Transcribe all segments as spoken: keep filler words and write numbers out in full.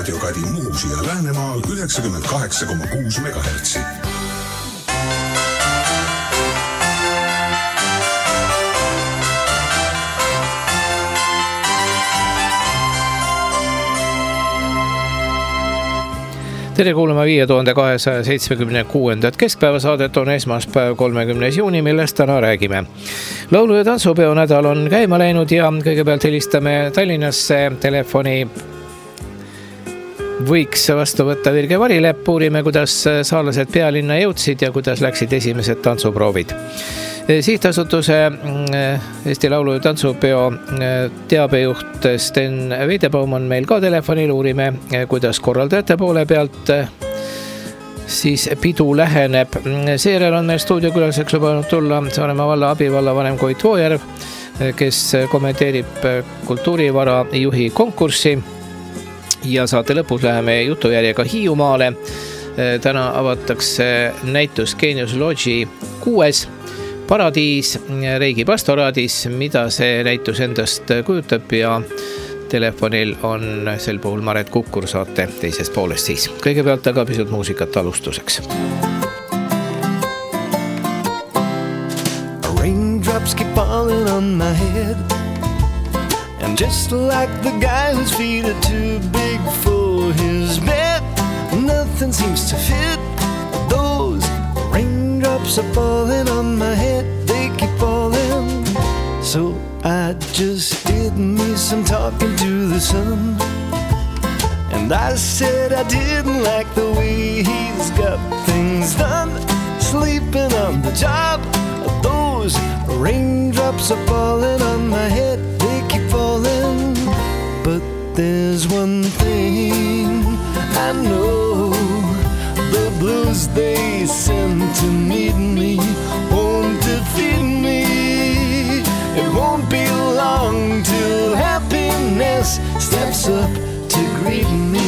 raadiokadi Muhusi ja Läänemaal üheksakümmend kaheksa koma kuus megahertsi. Tere kuulama viie tuhande kahesaja seitsmekümne kuuendat keskpäevasaadet on esmaspäev kolmekümnes juuni, millest täna räägime. Laulu- ja tantsupeo nädal on käima läinud ja kõigepealt helistame Tallinnasse. Telefoni võiks vastu võtta Virge Varilepp, uurime, kuidas saalased pealinna jõudsid ja kuidas läksid esimesed tantsuproovid. Sihtasutuse Eesti Laulu- ja tantsupeo teabejuht Sten Veidebaum on meil ka telefonil, uurime, kuidas korraldajate poole pealt siis pidu läheneb. Seejärel on meil stuudiokülaseks lubanud tulla Saaremaa valla abivallavanem Koit Voojärv, kes kommenteerib kultuurivara juhi konkurssi ja saate lõpus läheme jutujärjega Hiiumaale. Täna avatakse näitus Geenius Lodge'i kuues Paradiis Reigi pastoraadis, mida see näitus endast kujutab ja telefonil on sel puhul Maret Kukkur, saate teisest poolest siis. Kõigepealt aga pisut muusikat alustuseks. Raindrops keep falling on my head, and just like the guy whose feet are too big for his bed, nothing seems to fit. Those raindrops are falling on my head, they keep falling. So I just did me some talking to the sun, and I said I didn't like the way he's got things done, sleeping on the top. Those raindrops are falling on my head, they keep falling. But there's one thing I know, the blues they send to meet me won't defeat me. It won't be long till happiness steps up to greet me.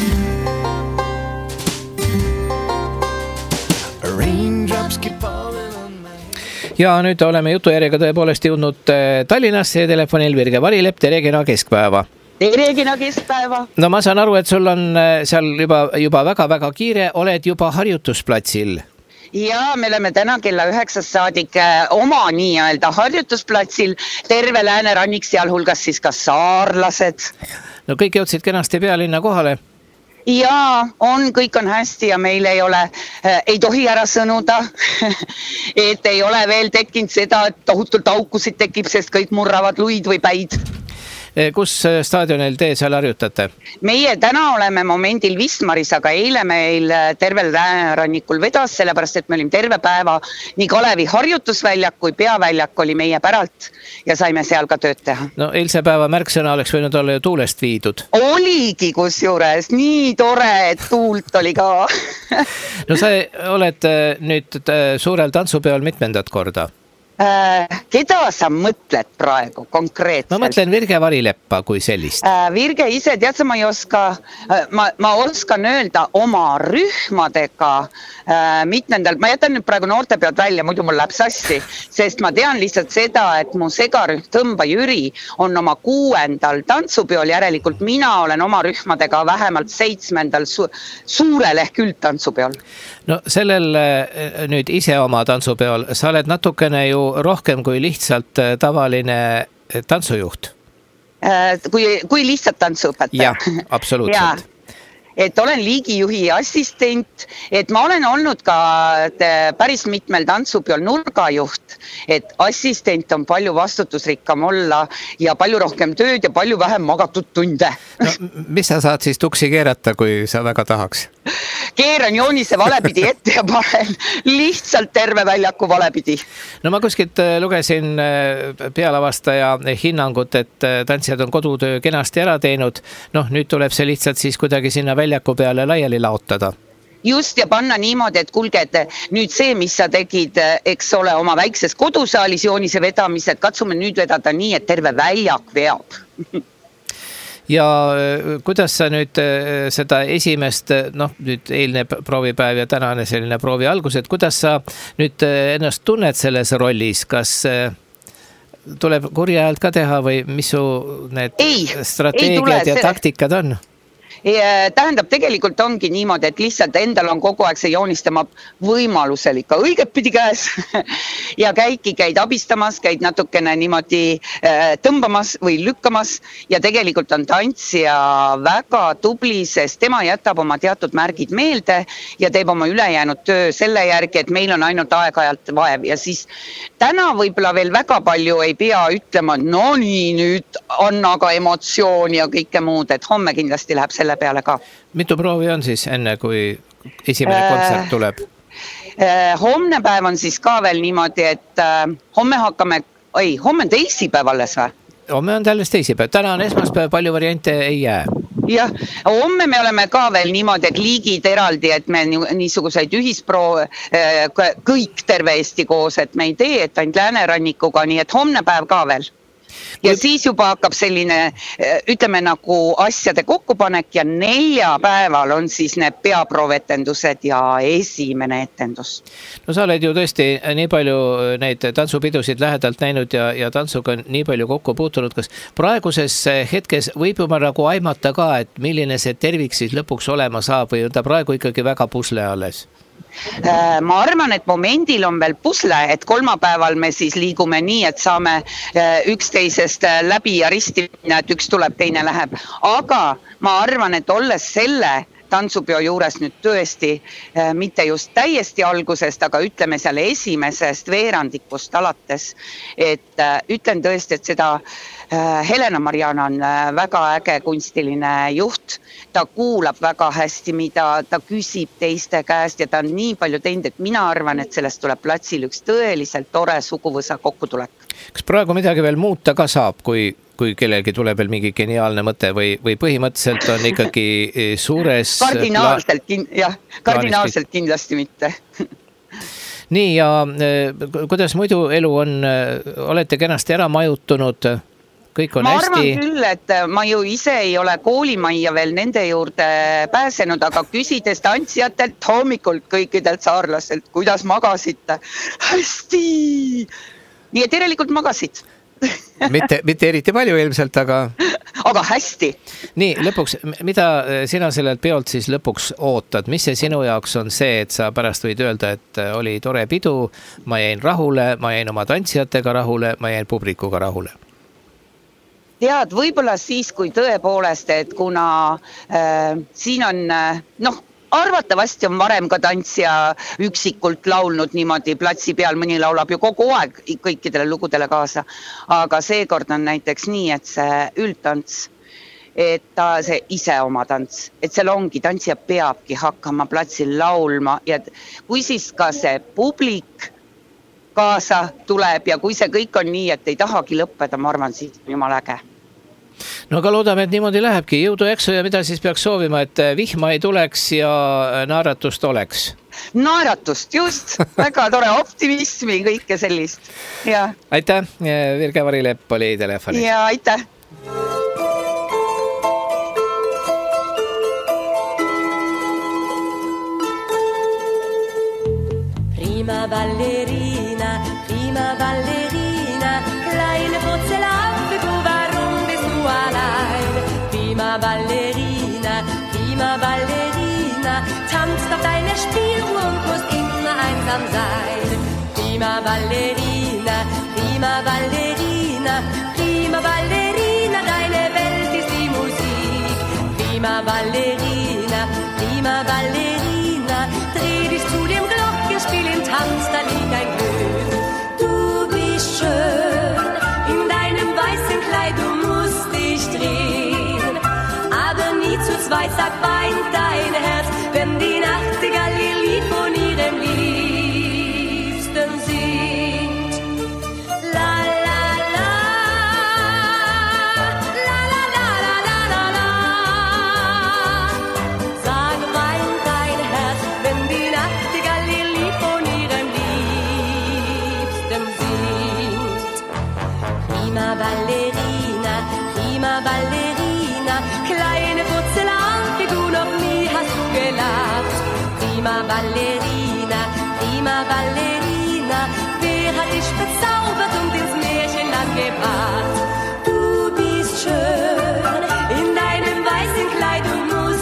Raindrops keep falling on my head. Ja nüüd oleme jutujärjega tõepoolest jõudnud Tallinnasse ja telefonil Virge Varilepp, tere kena keskpäeva. Tere kena keskpäeva. No ma saan aru, et sul on seal juba, juba väga-väga kiire, oled juba harjutusplatsil. Ja me oleme täna kella üheksast saadik oma nii-öelda harjutusplatsil, terve Läänerannik, sealhulgas siis ka saarlased. No kõik jõudsid kenasti pealinna kohale. Ja on, kõik on hästi ja meil ei ole, ei tohi ära sõnuda, et ei ole veel tekkinud seda, et tohutult aukusid tekib, sest kõik murravad luid või päid. Kus staadionil te seal harjutate? Meie täna oleme momendil Vistmaris, aga eile meil tervel Läänerannikul vedas, sellepärast et me olime terve päeva nii Kalevi harjutusväljak kui peaväljak oli meie päralt ja saime seal ka tööd teha. No eilse päeva märksõna oleks võinud olla ju tuulest viidud. Oligi kus juures, nii tore, et tuult oli ka. No sa oled nüüd suurel tantsupeol mitmendat korda? Äh, keda sa mõtled praegu konkreetselt? Ma mõtlen Virge Varileppa kui sellist. Äh, Virge ise, tead sa, ma ei oska, ma, ma oskan öelda oma rühmadega äh, mitmendal, ma jätan nüüd praegu noorte pealt välja, muidu mul läheb sassi, sest ma tean lihtsalt seda, et mu segarühm Tõmba Jüri on oma kuuendal tantsupeol, järelikult mina olen oma rühmadega vähemalt seitsmendal su suurel ehk üldtantsupeol. No sellel nüüd ise oma tantsupeol, sa oled natukene ju rohkem kui lihtsalt tavaline tantsujuht. Kui, kui lihtsalt tantsuõpetaja. Jah, absoluutselt. Ja, et olen liigijuhi assistent, et ma olen olnud ka päris mitmel tantsupeol nurgajuht, et assistent on palju vastutusrikkam olla ja palju rohkem tööd ja palju vähem magatud tunde. No, mis sa saad siis tuksi keerata, kui sa väga tahaks? Keeran joonise valepidi ette ja panen lihtsalt terve väljaku valepidi. No ma kuskilt lugesin pealavastaja hinnangut, et tantsijad on kodutöö kenasti ära teinud. Noh, nüüd tuleb see lihtsalt siis kuidagi sinna väljaku peale laiali laotada. Just ja panna niimoodi, et kulge, et nüüd see, mis sa tegid, eks ole, oma väikses kodusaalis joonise vedamised, katsume nüüd vedada nii, et terve väljak veab. Ja kuidas sa nüüd seda esimest, noh nüüd eilne proovipäev ja tänane selline proovi algus, et kuidas sa nüüd ennast tunned selles rollis, kas tuleb kurja ajalt ka teha või mis su need ei, strateegiad ei ja taktikad on? tähendab, tegelikult ongi niimoodi, et lihtsalt endal on kogu aeg see joonistama võimalusel ikka õiget pidi käes ja käidki, käid abistamas, käid natukene niimoodi tõmbamas või lükkamas ja tegelikult on tantsija väga tubli, sest tema jätab oma teatud märgid meelde ja teeb oma ülejäänud töö selle järgi, et meil on ainult aeg-ajalt vaev ja siis täna võib-olla veel väga palju ei pea ütlema, et no nii, nüüd on aga emotsioon ja kõike muud, et homme kindlasti läheb selle peale ka. Mitu proovi on siis enne, kui esimene kontsert tuleb? Homne päev on siis ka veel niimoodi, et homme hakkame, ei, homme on teisipäev alles või? Homme on tällest teisipäev, täna on esmaspäev, palju variante ei jää. Jah, homme me oleme ka veel niimoodi, et liigid eraldi, et me niisuguseid ühisproove kõik terve Eesti koos, et me ei tee, et ainult Läänerannikuga, nii et homne päev ka veel. Ja siis juba hakkab selline, ütleme nagu asjade kokkupanek ja neljapäeval on siis need peaproovetendused ja esimene etendus. No sa oled ju tõesti nii palju neid tantsupidusid lähedalt näinud ja, ja tantsuga nii palju kokku puutunud. Kas praeguses hetkes võib juba nagu aimata ka, et milline see tervik siis lõpuks olema saab või on ta praegu ikkagi väga pusle alles? Ma arvan, et momendil on veel pusle, et kolmapäeval me siis liigume nii, et saame üksteisest läbi ja risti minna, et üks tuleb, teine läheb. Aga ma arvan, et olles selle tantsupeo juures nüüd tõesti mitte just täiesti algusest, aga ütleme seal esimesest veerandikust alates, et ütlen tõesti, et seda Helena Mariana on väga äge kunstiline juht, ta kuulab väga hästi, mida ta küsib teiste käest ja ta on nii palju teinud, et mina arvan, et sellest tuleb platsil üks tõeliselt tore suguvõsa kokkutulek. Kas praegu midagi veel muuta ka saab, kui kui kellelgi tuleb veel mingi geniaalne mõte või, või põhimõtteliselt on ikkagi suures... Kardinaalselt, kin- jah, kardinaalselt kindlasti mitte. Nii ja kuidas muidu elu on, olete kenasti ära majutunud, kõik on ma hästi? Ma arvan küll, et ma ju ise ei ole koolimajja veel nende juurde pääsenud, aga küsides tantsijatelt hommikul kõikidelt saarlaselt, kuidas magasite? Hästi! Nii et järelikult magasid. mitte, mitte eriti palju ilmselt, aga... Aga hästi. Nii, lõpuks, mida sina sellelt peolt siis lõpuks ootad? Mis see sinu jaoks on see, et sa pärast võid öelda, et oli tore pidu, ma jäin rahule, ma jäin oma tantsijatega rahule, ma jäin publikuga rahule? Tead, võib-olla siis, kui tõepoolest, et kuna äh, siin on, äh, noh, arvatavasti on varem ka tantsija üksikult laulnud niimoodi platsi peal, mõni laulab ju kogu aeg kõikidele lugudele kaasa, aga seekord on näiteks nii, et see üldtants, et ta see ise oma tants, et seal ongi, tantsija peabki hakkama platsil laulma ja kui siis ka see publik kaasa tuleb ja kui see kõik on nii, et ei tahagi lõppeda, ma arvan, siis on jumal äge. No aga loodame, et niimoodi lähebki. Jõudu eksu ja mida siis peaks soovima, et vihma ei tuleks ja naeratust oleks? Naeratust, just. Väga tore optimismi, kõike sellist. Ja. Aitäh, Virge Varilepp oli telefoni. Ja, aitäh. Prima ballerina, prima ballerina, kleine Porzellanfigur, allein. Prima Ballerina, prima Ballerina, tanzt auf deine Spieluhr und musst immer einsam sein. Prima Ballerina, prima Ballerina, prima Ballerina, deine Welt ist die Musik. Prima Ballerina, prima Ballerina, dreh dich zu dem Glockenspiel im Tanz, da liegt ein Glück. Du bist schön in deinem weißen Kleid, du musst dich drehen, aber nie zu zweit, sagt weint dein Herz, wenn die Nachtigall ihr Lied von ihrem Liebsten singt. La la la, la la la la la la la. Sag weint dein Herz, wenn die Nachtigall ihr Lied von ihrem Liebsten singt. Prima Ballerina, prima Ballerina, kleine Porzellanfigur, noch nie hast du gelacht. Prima Ballerina, prima Ballerina, wer hat dich bezaubert und ins Märchenland gebracht? Du bist schön in deinem weißen Kleid, du musst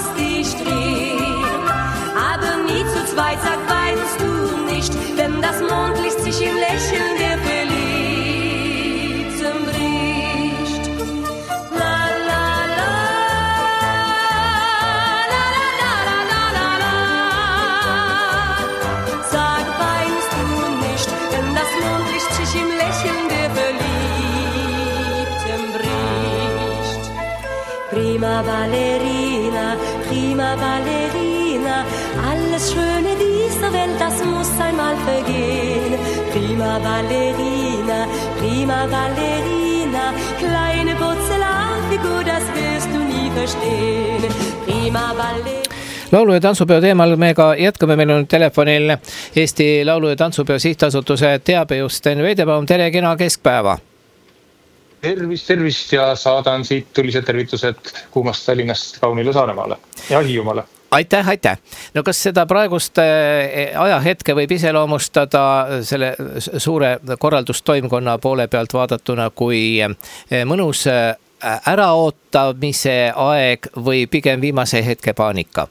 prima Ballerina, prima Ballerina, alles Schöne dieser Welt, das muss einmal vergehen. Prima Ballerina, prima Ballerina, kleine Porzellanfigur, das wirst du nie verstehen. Prima Ballerina. Laulu- ja tantsupeo teemal me ka jätkame, meil on telefonil Eesti Laulu- ja Tantsupeo Sihtasutuse teabejuht Sten Veidebaum. Tere, kena keskpäeva! Tervist, tervist ja saadan siit tulised tervitused kuumast Tallinnast kaunile Saaremaale ja Hiiumaale. Aitäh, aitäh! No kas seda praegust ajahetke võib iseloomustada selle suure korraldustoimkonna poole pealt vaadatuna kui mõnus äraootamise aeg või pigem viimase hetke paanika?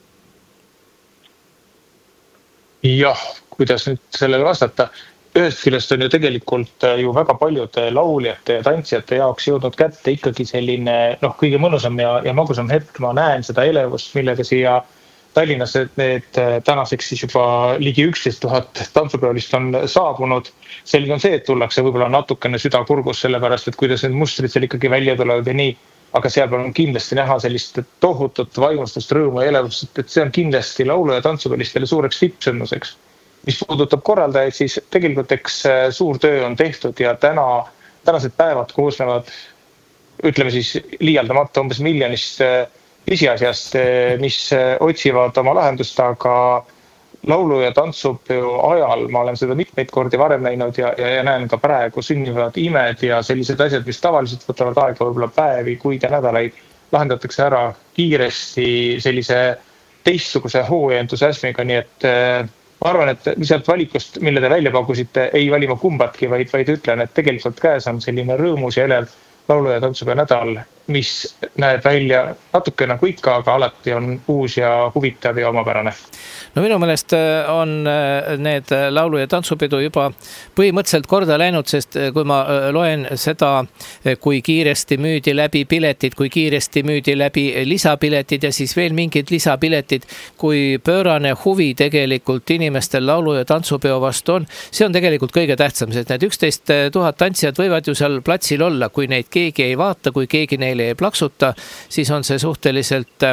Jah, kuidas nüüd sellele vastata? Ühest küljest on ju tegelikult ju väga paljude lauljate ja tantsijate jaoks jõudnud kätte ikkagi selline noh, kõige mõnusam ja, ja magusam hetk. Ma näen seda elevust, millega siia Tallinnasse need tänaseks siis juba ligi üksteist tuhat tantsupeolist on saabunud. Selge on see, et tullakse võib-olla natukene süda kurgus sellepärast, et kuidas need mustrid seal ikkagi välja tulevad ja nii. Aga seal on kindlasti näha sellist tohutut vaimustust, rõõmu ja elevust, et see on kindlasti laulu- ja tantsupeolistele suureks tippsündmuseks. Mis puudutab korraldajaid, siis tegelikult eks suur töö on tehtud ja täna, tänased päevad koosnevad, ütleme siis liialdamata umbes miljonist pisiasjast, mis otsivad oma lahendust, aga laulu- ja tantsupeo ajal ma olen seda mitmeid kordi varem näinud ja, ja, ja näen ka praegu sünnivad imed ja sellised asjad, mis tavaliselt võtavad aega võib-olla päevi, kuid ja nädalaid, lahendatakse ära kiiresti sellise teistsuguse hoo ja entusiasmiga, nii et ma arvan, et sealt valikust, mille te välja pakkusite, ei valima kumbatki, vaid, vaid ütlen, et tegelikult käes on selline rõõmus ja elev laulu- ja tantsupeo nädal, mis näeb välja natuke nagu ikka, aga alati on uus ja huvitav ja omapärane. No minu meelest on need laulu- ja tantsupidu juba põhimõtteliselt korda läinud, sest kui ma loen seda, kui kiiresti müüdi läbi piletid, kui kiiresti müüdi läbi lisapiletid ja siis veel mingid lisapiletid, kui pöörane huvi tegelikult inimestel laulu- ja tantsupeo vastu on, see on tegelikult kõige tähtsam, sest need üksteist tuhat tantsijad võivad ju seal platsil olla, kui neid keegi ei vaata, kui keegi neile ei plaksuta, siis on see suhteliselt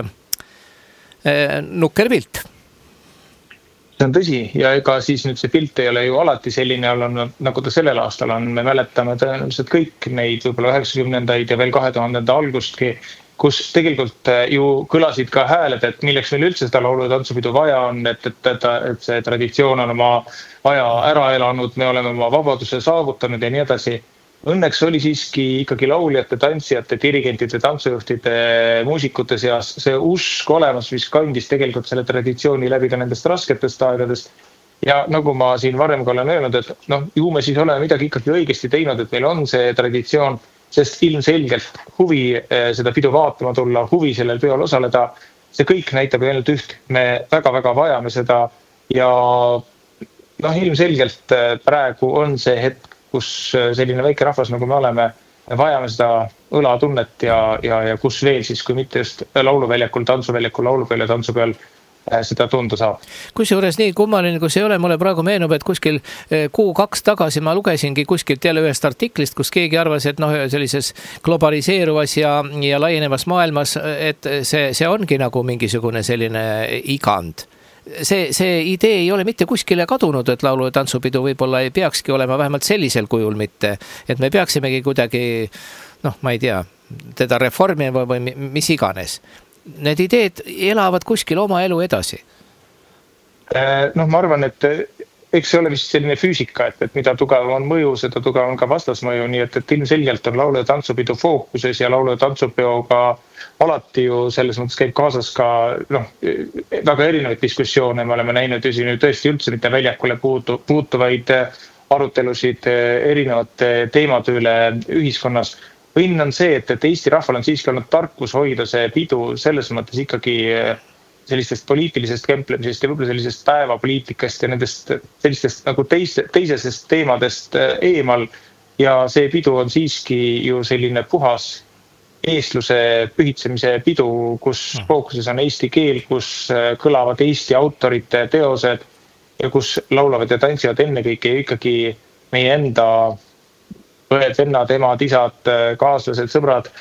nukker pilt. See on tõsi ja ega siis nüüd see pilt ei ole ju alati selline olnud, nagu ta sellel aastal on. Me mäletame tõenäoliselt kõik neid võib-olla üheksakümnendaid ja veel kahe tuhandenda algustki, kus tegelikult ju kõlasid ka hääled, et milleks meil üldse seda laulu- ja tantsupidu vaja on, et, et, et, et see traditsioon on oma aja ära elanud, me oleme oma vabaduse saavutanud ja nii edasi. Õnneks oli siiski ikkagi lauljate, tantsijate, dirigentide, tantsujuhtide, muusikute seas see usk olemas, mis kandis tegelikult selle traditsiooni läbi ka nendest rasketest aegadest. Ja nagu ma siin varem ka olen öelnud, et noh, ju me siis oleme midagi ikkagi õigesti teinud, et meil on see traditsioon, sest ilmselgelt huvi seda pidu vaatama tulla, huvi sellel peol osaleda, see kõik näitab ainult üht. Me väga-väga vajame seda ja noh, ilmselgelt praegu on see hetk, kus selline väike rahvas, nagu me oleme, vajame seda õlatunnet ja, ja, ja kus veel siis, kui mitte just lauluväljakul, tantsuväljakul, laulupeol ja tantsupeol seda tunda saab. Kusjuures nii kummaline, kui see ei ole, mulle praegu meenub, et kuskil kuu kaks tagasi ma lugesingi kuskilt jälle ühest artiklist, kus keegi arvas, et noh, sellises globaliseeruvas ja, ja laienevas maailmas, et see, see ongi nagu mingisugune selline igand. See, see idee ei ole mitte kuskile kadunud, et laulu- ja tantsupidu võib-olla ei peakski olema vähemalt sellisel kujul mitte, et me peaksimegi kuidagi, noh, ma ei tea, teda reformima või mis iganes. Need ideed elavad kuskil oma elu edasi. Noh, ma arvan, et eks see ole vist selline füüsika, et, et mida tugev on mõju, seda tugev on ka vastasmõju, nii et, et ilmselgelt on laulu- ja tantsupidu fookuses ja laulu- ja tantsupeoga alati ju selles mõttes käib kaasas ka noh, väga erinevaid diskussioone. Me oleme näinud ju siin tõesti üldse mitte väljakule puutu, puutuvaid arutelusid erinevate teemade üle ühiskonnas. Õnn on see, et, et Eesti rahval on siiski olnud tarkus hoida see pidu selles mõttes ikkagi sellistest poliitilisest kemplemisest ja võib-olla sellisest päevapoliitikast ja nendest sellistest nagu teise, teisesest teemadest eemal. Ja see pidu on siiski ju selline puhas eestluse pühitsemise pidu, kus fookuses on eesti keel, kus kõlavad Eesti autorite teosed ja kus laulavad ja tantsivad ennekõike ikkagi meie enda õed, vennad, emad, isad, kaaslased, sõbrad.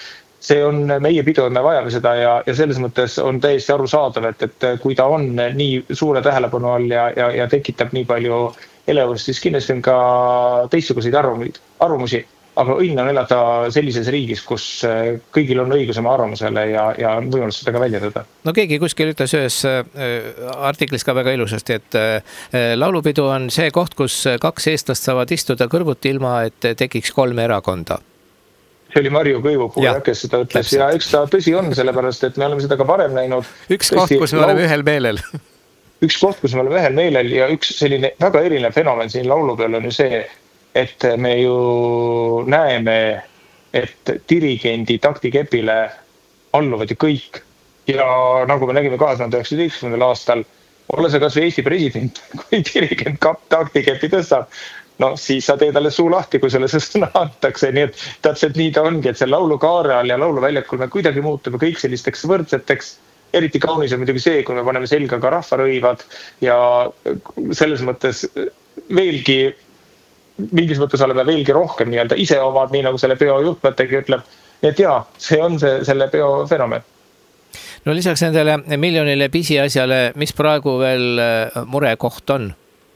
see on meie pidu, me vajame seda ja, ja selles mõttes on täiesti arusaadav, et, et kui ta on nii suure tähelepanu all ja, ja, ja tekitab nii palju elevust, siis kindlasti on ka teistsuguseid arvamusi, aga õnn on elada sellises riigis, kus kõigil on õigus oma arvamusele ja, ja on võimalus seda ka väljendada. No keegi kuskil ütles ühes artiklis ka väga ilusasti, et laulupidu on see koht, kus kaks eestlast saavad istuda kõrvuti ilma, et tekiks kolme erakonda. See oli Marju Kõivupuu, kes seda ütles ja üks ta tõsi on, sellepärast, et me oleme seda ka varem näinud. Üks koht, kus me oleme ühel meelel. Üks koht, kus me oleme ühel meelel ja üks selline väga eriline fenomen siin laulu peal on ju see, et me ju näeme, et dirigendi taktikepile alluvad ju kõik. Ja nagu me nägime kahe tuhande üheksateistkümnendal aastal, olla see kas või Eesti president, kui dirigent taktikepi tõstab, no siis sa teed alles suu lahti, kui selle sõna antakse, nii et täpselt nii ta ongi, et see laulu kaare all ja laulu väljakul me kuidagi muutume kõik sellisteks võrdseteks, eriti kaunis on muidugi see, kui me paneme selga ka rahvarõivad ja selles mõttes veelgi, mingis mõttes oleme veelgi rohkem nii-öelda ise omad, nii nagu selle peo juhtmõttegi ütleb, et jaa, see on see, selle peo fenomen. No lisaks nendele miljonile pisiasjale, mis praegu veel murekoht on?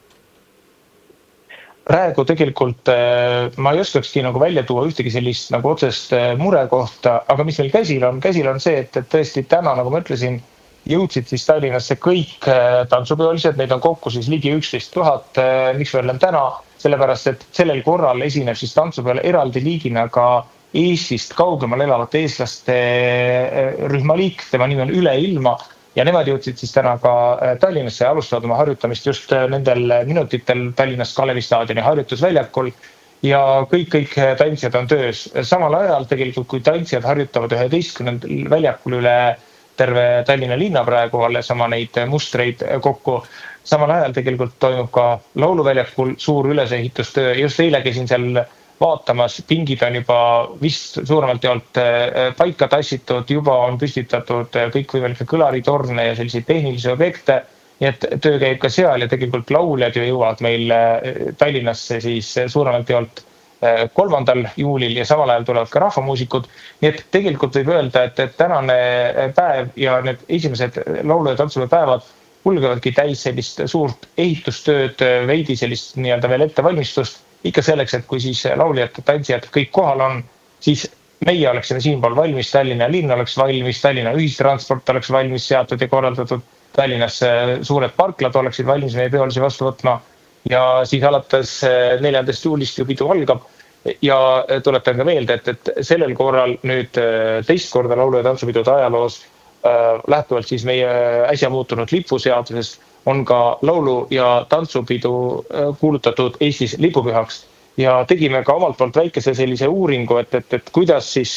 Praegu tegelikult ma ei oskakski nagu välja tuua ühtegi sellist nagu otsest murekohta, aga mis meil käsil on? Käsil on see, et, et tõesti täna, nagu ma ütlesin, jõudsid siis Tallinnasse kõik tantsupeolised, neid on kokku siis ligi üksteist tuhat, miks võrdlem täna, sellepärast, et sellel korral esineb siis tantsupeole eraldi liigina ka Eestist kaugemal elavate eestlaste rühmaliik, tema nimi on Üle ilma. Ja nemad jõudsid siis täna ka Tallinnasse ja alustavad oma harjutamist just nendel minutitel Tallinnast Kalevi staadioni harjutusväljakul ja kõik, kõik tantsijad on töös. Samal ajal tegelikult, kui tantsijad harjutavad üheteistkümnendal väljakul üle terve Tallinna linna praegu, alles oma neid mustreid kokku, samal ajal tegelikult toimub ka lauluväljakul suur ülesehitustöö. Just eile käisin seal vaatamas, pingid on juba vist suuremalt jaolt paika tassitud, juba on püstitatud kõikvõimalikke kõlaritorne ja selliseid tehnilisi objekte, nii et töö käib ka seal ja tegelikult lauljad ju jõuavad meil Tallinnasse siis suuremalt jaolt kolmandal juulil ja samal ajal tulevad ka rahvamuusikud, nii et tegelikult võib öelda, et, et tänane päev ja need esimesed laulu- ja tantsupäevad kulgevadki täis sellist suurt ehitustööd, veidi sellist nii-öelda veel ettevalmistust, ikka selleks, et kui siis lauljad, tantsijad kõik kohal on, siis meie oleksime siinpool valmis, Tallinna linn oleks valmis, Tallinna ühistransport oleks valmis seatud ja korraldatud, Tallinnas suured parklad oleksid valmis meie peolisi vastu võtma ja siis alates neljandast juulist ju pidu algab ja tuletan ka meelde, et, et sellel korral nüüd teist korda laulu- ja tantsupidude ajaloos lähtuvalt siis meie äsja muutunud lipuseadusest on ka laulu- ja tantsupidu kuulutatud Eestis lipupühaks ja tegime ka omalt poolt väikese sellise uuringu, et, et, et kuidas siis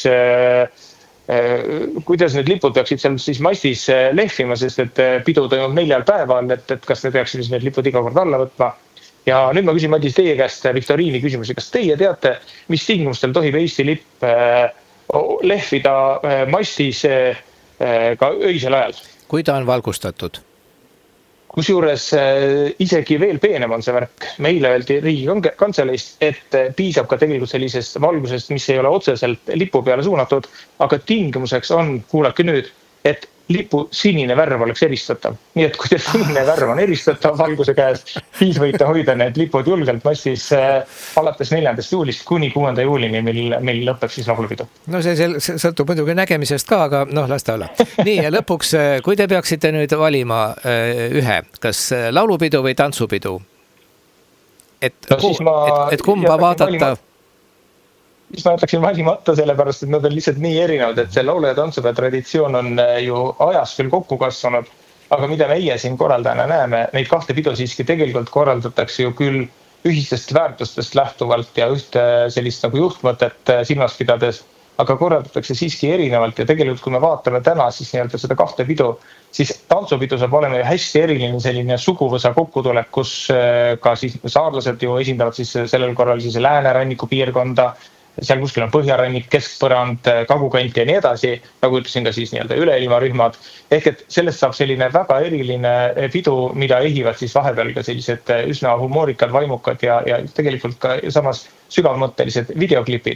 kuidas need lipud peaksid seal siis mastis lehvima, sest et pidu toimub neljal päeval, et, et kas me peaksime siis need lipud iga kord alla võtma. Ja nüüd ma küsin, Madis, teie käest Viktoriini küsimusi, kas teie teate, mis tingimustel tohib Eesti lipp lehvida mastis ka öisel ajal? Kui ta on valgustatud? Kusjuures isegi veel peenem on see värk. Meile öeldi Riigikantseleist, et piisab ka tegelikult sellisest valgusest, mis ei ole otseselt lipu peale suunatud, aga tingimuseks on, kuulake nüüd, et lipu sinine värv oleks eristatav. Nii et kui see sinine värv on eristatav valguse käes, siis võite hoida need lipud julgelt mastis alates neljandast juulist kuni kuuenda juulini, mil, mil lõpeb siis laulupidu. No see, see sõltub muidugi nägemisest ka, aga noh, las ta olla. Nii, ja lõpuks, kui te peaksite nüüd valima ühe, kas laulupidu või tantsupidu? Et, no, ma, et, et kumba vaadata... Valima. Siis ma jätaksin valimata sellepärast, et nad on lihtsalt nii erinevad, et see laulu- ja tantsupea traditsioon on ju ajas küll kokku kasvanud, aga mida meie siin korraldajana näeme, neid kahte pidu siiski tegelikult korraldatakse ju küll ühistest väärtustest lähtuvalt ja ühte sellist nagu juhtmõtet silmas pidades, aga korraldatakse siiski erinevalt ja tegelikult kui me vaatame täna siis nii-öelda seda kahte pidu, siis tantsupidu saab olema ju hästi eriline selline suguvõsa kokkutulek, kus ka siis saarlased ju esindavad siis sellel korral siis Lääneranniku piirkonda, seal kuskil on põhjarannik, keskpõrand, kagukant ja nii edasi, nagu ütlesin ka siis nii-öelda üleilmarühmad. Ehk et sellest saab selline väga eriline pidu, mida ehivad siis vahepeal ka sellised üsna humoorikad, vaimukad ja, ja tegelikult ka samas sügavmõttelised videoklipid.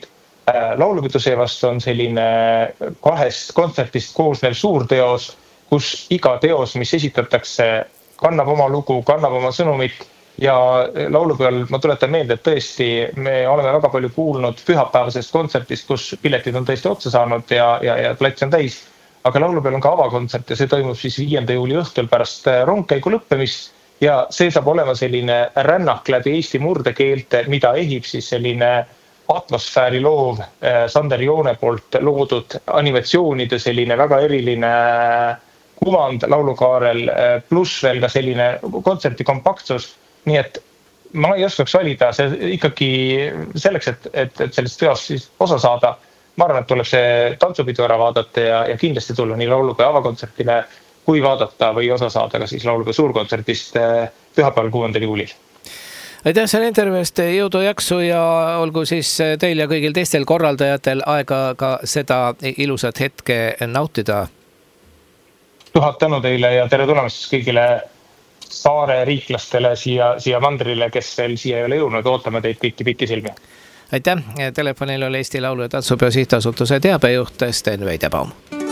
Laulupidu seevastu on selline kahest kontsertist koosnev suurteos, kus iga teos, mis esitatakse, kannab oma lugu, kannab oma sõnumit ja laulupeol ma tuletan meelde, et tõesti me oleme väga palju kuulnud pühapäevasest kontsertist, kus piletid on tõesti otsa saanud ja, ja, ja plats on täis, aga laulupeol on ka avakontsert ja see toimub siis viienda juuli õhtul pärast rongkäigu lõppemist ja see saab olema selline rännak läbi Eesti murdekeelte, mida ehib siis selline atmosfääri loov Sander Joone poolt loodud animatsioonide selline väga eriline kuvand laulukaarel, pluss veel ka selline kontserti kompaktsus, nii et ma ei oskaks valida see ikkagi selleks, et, et, et sellest teost siis osa saada. Ma arvan, et tuleb see tantsupidu ära vaadata ja, ja kindlasti tulla nii laulupea avakontsertile, kui vaadata või osa saada ka siis laulupea suurkontsertist pühapäeval kuuendal juulil. Aitäh selle intervjuust, jõudu jaksu ja olgu siis teil ja kõigil teistel korraldajatel aega ka seda ilusat hetke nautida. Tuhat tänu teile ja tere tulemast kõigile saare riiklastele siia, siia mandrile, kes veel siia ei ole jõudnud, ootame teid kõiki pitisilmi. Aitäh, telefonil oli Eesti Laulu- ja Tantsupeo Sihtasutuse teabejuht Sten Veidebaum.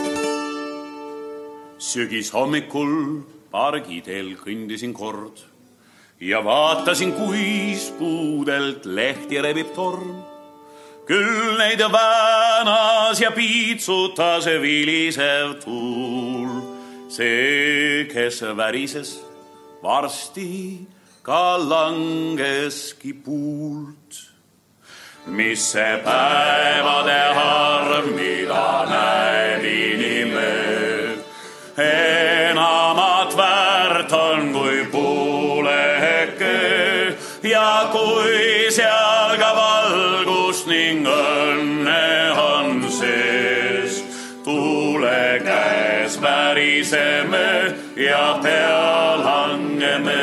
Sügis hommikul pargiteel kõndisin kord ja vaatasin, kuis puudelt lehti rebib torm. Küll neid väänas ja piitsutas vilisev tuul. See, kes värises, varsti ka langeski puult. Mis see päevade harv, mida näeb inimööd, enamat väärt on kui puuleheke ja kui seal ka valgust ning õnne on sees, tuule käes väriseme ja pea langeme.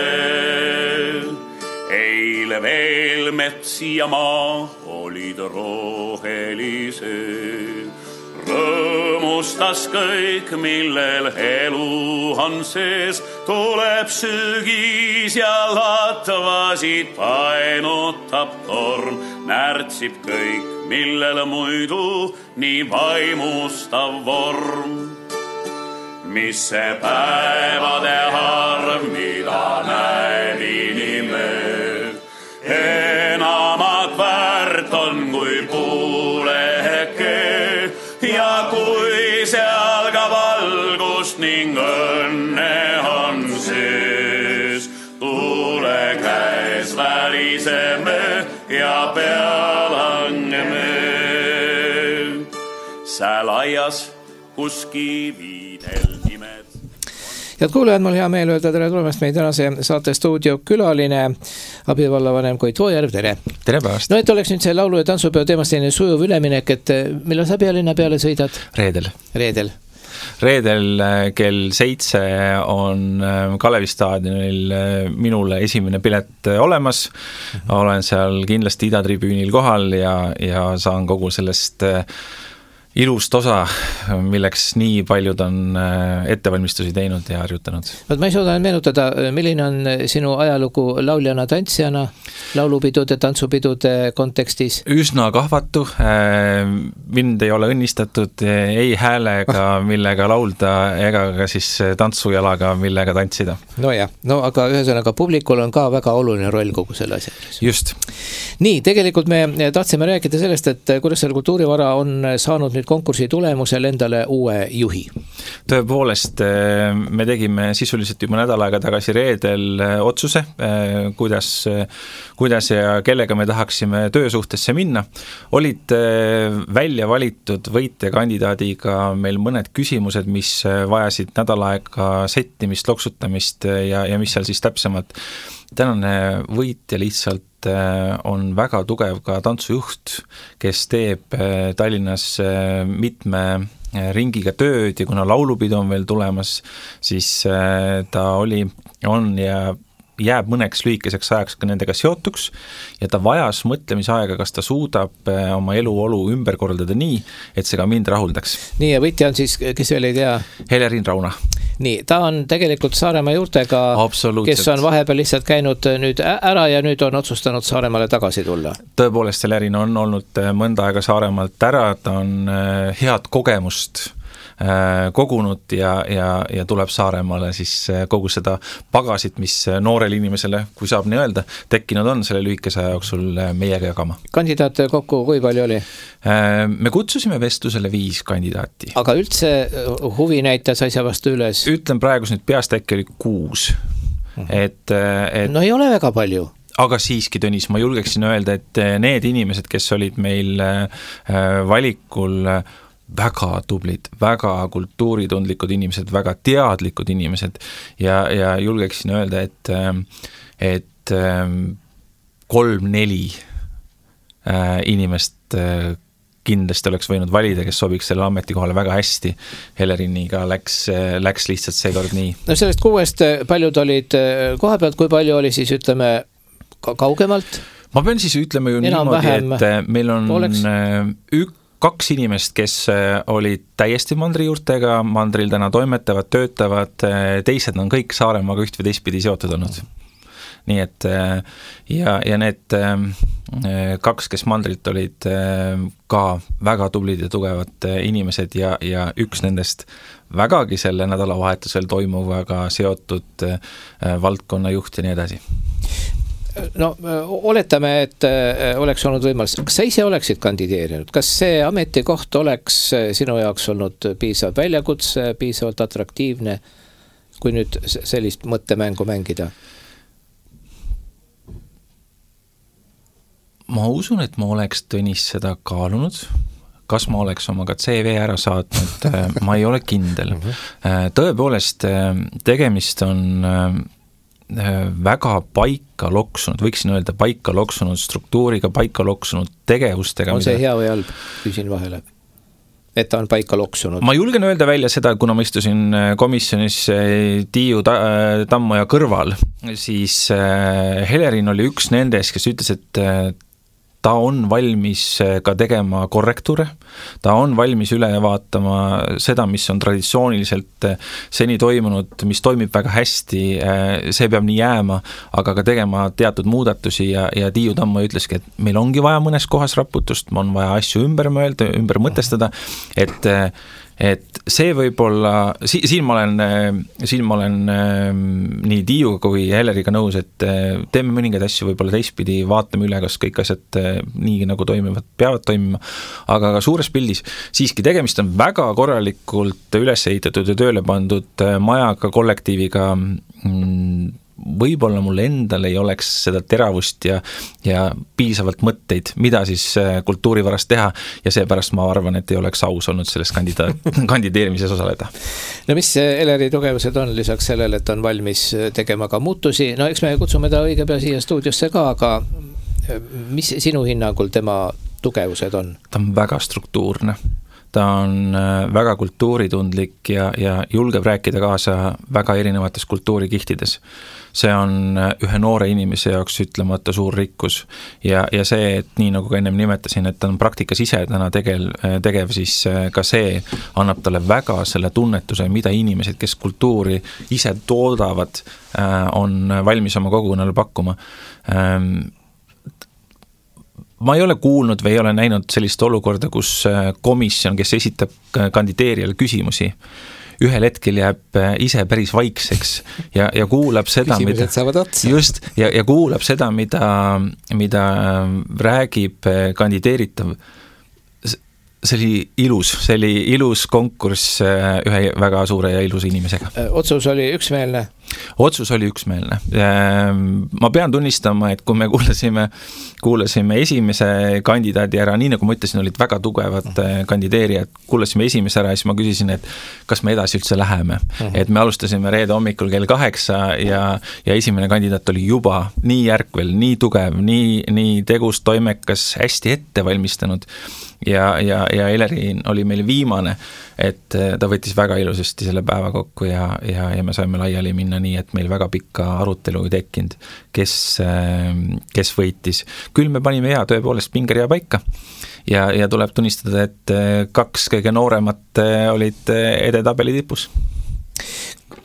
Eile veel metsi ja maa olid rohelised. Rõõmustas kõik, millel elu on sees, tuleb sügis ja latvasid paenutab torm, närtsib kõik, millel muidu nii vaimustav vorm. Mis see päevade harv, mida näeb inimööd, enamat väärt on kui puuleheke ja kui seal ka valgust ning õnne on sees, tuule käes väriseme ja pea langeme. Sääl aias, kus kividel Head kuulajad, mul hea meel öelda tere tulemast meie tänase saate stuudio külaline, abivallavanem Koit Voojärv, tere! Tere päevast! No et oleks nüüd see laulu- ja tantsupeo teemast selline sujuv üleminek, et millal sa pealinna peale sõidad? Reedel. Reedel. Reedel kell seitse on Kalevi staadionil minule esimene pilet olemas. Mm-hmm. Olen seal kindlasti idatribüünil kohal ja, ja saan kogu sellest ilust osa, milleks nii paljud on ettevalmistusi teinud ja harjutanud. Ma ei suuda meenutada, milline on sinu ajalugu lauljana, tantsijana, laulupidude, tantsupidude kontekstis? Üsna kahvatu. Mind ei ole õnnistatud ei häälega, millega laulda, ega ka siis tantsujalaga, millega tantsida. No jah, no aga ühesõnaga publikul on ka väga oluline roll kogu selle asja. Just. Nii, tegelikult me tahtsime rääkida sellest, et kuidas seal kultuurivara on saanud nüüd konkursi tulemusel endale uue juhi. Tõepoolest, me tegime sisuliselt juba nädal aega tagasi reedel otsuse, kuidas, kuidas ja kellega me tahaksime töösuhtesse minna. Olid välja valitud võitjakandidaadiga meil mõned küsimused, mis vajasid nädal aega settimist, loksutamist ja, ja mis seal siis täpsemad. Tänane võitja lihtsalt on väga tugev ka tantsujuht, kes teeb Tallinnas mitme ringiga tööd ja kuna laulupidu on veel tulemas, siis ta oli, on ja jääb mõneks lühikeseks ajaks ka nendega seotuks ja ta vajas mõtlemisaega, kas ta suudab oma eluolu ümber korraldada nii, et see ka mind rahuldaks. Nii ja võitja on siis, kes veel ei tea? Helerin Rauna. nii, ta on tegelikult Saaremaa juurtega, kes on vahepeal lihtsalt käinud nüüd ära ja nüüd on otsustanud Saaremaale tagasi tulla. Tõepoolest, Helerin on olnud mõnda aega Saaremaalt ära, ta on head kogemust kogunud ja, ja, ja tuleb Saaremaale siis kogu seda pagasit, mis noorel inimesele, kui saab nii öelda, tekkinud on selle lühikese aja jooksul meiega jagama. Kandidaate kokku kui palju oli? Me kutsusime vestlusele viis kandidaati. Aga üldse huvi näitas asja vastu üles? Ütlen praegus nüüd peast äkki oli kuus. Et, et... No ei ole väga palju. Aga siiski, Tõnis, ma julgeksin öelda, et need inimesed, kes olid meil valikul väga tublid, väga kultuuritundlikud inimesed, väga teadlikud inimesed ja, ja julgeksin öelda, et, et kolm-neli inimest kindlasti oleks võinud valida, kes sobiks selle ametikohale väga hästi. Heleriniga läks, läks lihtsalt seekord nii. No sellest kuuest paljud olid koha pealt, kui palju oli siis, ütleme, kaugemalt? Ma pean siis ütlema ju Enam niimoodi, et meil on oleks. üks kaks inimest, kes olid täiesti mandri juurtega, mandril täna toimetavad, töötavad, teised on kõik Saaremaaga üht või teistpidi seotud olnud. Nii et ja, ja need kaks, kes mandrilt olid ka väga tublid ja tugevad inimesed ja, ja üks nendest vägagi selle nädalavahetusel toimuvaga seotud valdkonna juht ja nii edasi. No oletame, et oleks olnud võimalus. Kas sa ise oleksid kandideerinud? Kas see ametikoht oleks sinu jaoks olnud piisav väljakutse, piisavalt atraktiivne, kui nüüd sellist mõttemängu mängida? Ma usun, et ma oleks Tõnis seda kaalunud. Kas ma oleks omaga C V ära saatnud? Ma ei ole kindel. Tõepoolest, tegemist on väga paika loksunud, võiksin öelda paika loksunud struktuuriga, paika loksunud tegevustega. On see mida... hea või halb? Küsin vahele. Et ta on paika loksunud. Ma julgen öelda välja seda, kuna ma istusin komisjonis Tiiu Tammoja kõrval, siis Helerin oli üks nendes, kes ütles, et ta on valmis ka tegema korrektuure, ta on valmis üle vaatama seda, mis on traditsiooniliselt seni toimunud, mis toimib väga hästi, see peab nii jääma, aga ka tegema teatud muudatusi ja, ja Tiiu Tammo ütleski, et meil ongi vaja mõnes kohas raputust, on vaja asju ümber mõelda, ümber mõtestada, et et see võib-olla, si- siin ma olen, siin ma olen nii Tiiuga kui Heleriga nõus, et teeme mõningaid asju võib-olla teistpidi, vaatame üle, kas kõik asjad nii nagu toimivad, peavad toimima, aga ka suures pildis siiski tegemist on väga korralikult üles ehitatud ja tööle pandud majaga, kollektiiviga, võib-olla mul endal ei oleks seda teravust ja, ja piisavalt mõtteid, mida siis kultuurivarast teha ja seepärast ma arvan, et ei oleks aus olnud selles kandida- kandideerimises osaleda. No mis Heleri tugevused on lisaks sellele, et on valmis tegema ka muutusi? No eks me kutsume ta õige pea siia stuudiosse ka, aga mis sinu hinnangul tema tugevused on? Ta on väga struktuurne. Ta on väga kultuuritundlik ja, ja julgeb rääkida kaasa väga erinevates kultuurikihtides. See on ühe noore inimese jaoks ütlemata suur rikkus ja, ja see, et nii nagu ka ennem nimetasin, et ta on praktikas ise täna tegel, tegev, siis ka see annab talle väga selle tunnetuse, mida inimesed, kes kultuuri ise toodavad, on valmis oma kogukonnale pakkuma. Ma ei ole kuulnud või ei ole näinud sellist olukorda, kus komisjon, kes esitab kandideerijale küsimusi, ühel hetkel jääb ise päris vaikseks ja, ja kuulab seda, mida, just, ja, ja kuulab seda, mida, mida räägib kandideeritav. See oli ilus, see oli ilus konkurss ühe väga suure ja ilusa inimesega. Otsus oli üksmeelne? Otsus oli üksmeelne. Ma pean tunnistama, et kui me kuulasime, kuulasime esimese kandidaadi ära, nii nagu ma ütlesin, olid väga tugevad kandideerijad, kuulasime esimese ära ja siis ma küsisin, et kas me edasi üldse läheme. Uh-huh. Et me alustasime reede hommikul kell kaheksa ja, ja esimene kandidaat oli juba nii järkvel, nii tugev, nii, nii tegus, toimekas, hästi ette valmistanud. Ja, ja, ja Helerin oli meil viimane, et ta võttis väga ilusasti selle päeva kokku ja, ja, ja me saime laiali minna nii, et meil väga pikka arutelu ei tekkinud, kes, kes võitis. Küll me panime hea tõepoolest pingeria paika ja, ja tuleb tunnistada, et kaks kõige nooremat olid edetabeli tipus.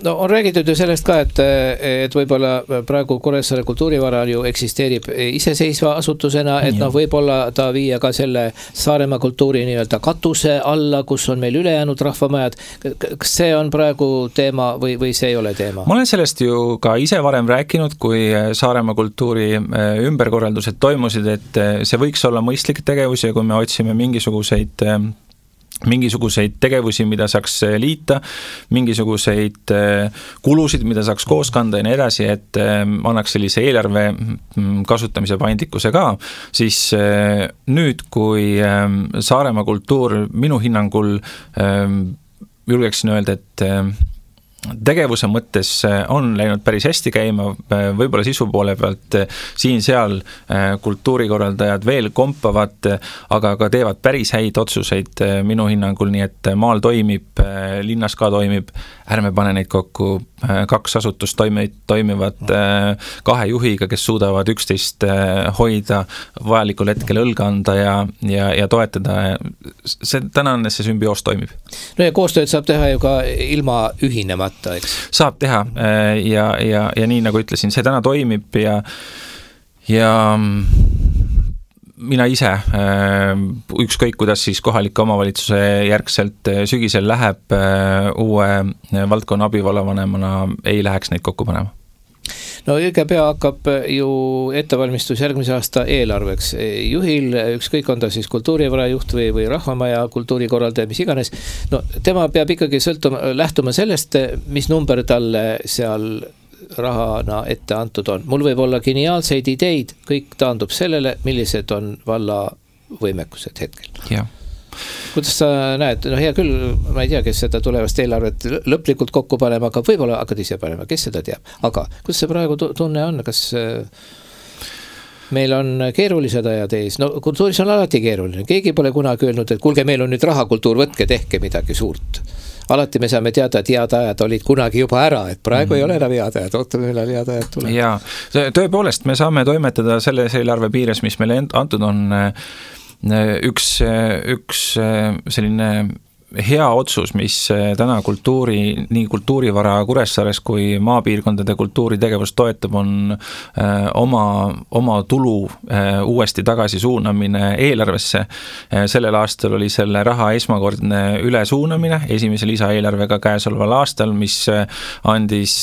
no on räägitud ju sellest ka, et, et võib-olla praegu Kuressaare kultuurivara ju eksisteerib iseseisva asutusena, et noh, võib-olla ta viia ka selle Saaremaa kultuuri nii-öelda katuse alla, kus on meil ülejäänud rahvamajad. Kas see on praegu teema või, või see ei ole teema? Ma olen sellest ju ka ise varem rääkinud, kui Saaremaa kultuuri ümberkorraldused toimusid, et see võiks olla mõistlik tegevus ja kui me otsime mingisuguseid mingisuguseid tegevusi, mida saaks liita, mingisuguseid kulusid, mida saaks koos kanda ja nii edasi, et annaks sellise eelarve kasutamise paindlikkuse ka, siis nüüd, kui Saaremaa kultuur minu hinnangul julgeksin öelda, et tegevuse mõttes on läinud päris hästi käima, võib-olla sisu poole pealt siin-seal kultuurikorraldajad veel kompavad, aga ka teevad päris häid otsuseid minu hinnangul, nii et maal toimib, linnas ka toimib, ärme pane neid kokku, kaks asutust toimivad, toimivad kahe juhiga, kes suudavad üksteist hoida, vajalikul hetkel õlga anda ja, ja, ja toetada. See tänane see sümbioos toimib. No ja koostööd saab teha ju ka ilma ühinemata, eks? Saab teha ja, ja, ja nii nagu ütlesin, see täna toimib ja, ja mina ise, ükskõik kuidas siis kohalike omavalitsuse järgselt sügisel läheb uue valdkonna abivallavanemana, ei läheks neid kokku panema. No õige pea hakkab ju ettevalmistus järgmise aasta eelarveks. Juhil, ükskõik on ta siis kultuurivara juht või, või rahvamaja kultuurikorraldaja, mis iganes, no tema peab ikkagi sõltuma, lähtuma sellest, mis number talle seal rahana ette antud on. Mul võib olla geniaalseid ideid, kõik taandub sellele, millised on valla võimekused hetkel. Jah. Kuidas sa näed, no hea küll, ma ei tea, kes seda tulevast eelarvet lõplikult kokku panema, aga võib-olla hakkad ise panema, kes seda teab. Aga kuidas see praegu tunne on, kas meil on keerulised ajad ees? No kultuuris on alati keeruline, keegi pole kunagi öelnud, et kuulge, meil on nüüd rahakultuur, võtke, tehke midagi suurt. Alati me saame teada, et head ajad olid kunagi juba ära, et praegu mm. ei ole enam head ajad, ootame millal head ajad tuleb. Jaa, tõepoolest, me saame toimetada selle eelarve piires, mis meile antud on üks, üks selline hea otsus, mis täna kultuuri, nii kultuurivara Kuressaares kui maapiirkondade kultuuritegevust toetab, on oma, oma tulu uuesti tagasi suunamine eelarvesse. Sellel aastal oli selle raha esmakordne ülesuunamine esimese lisaeelarvega käesoleval aastal, mis andis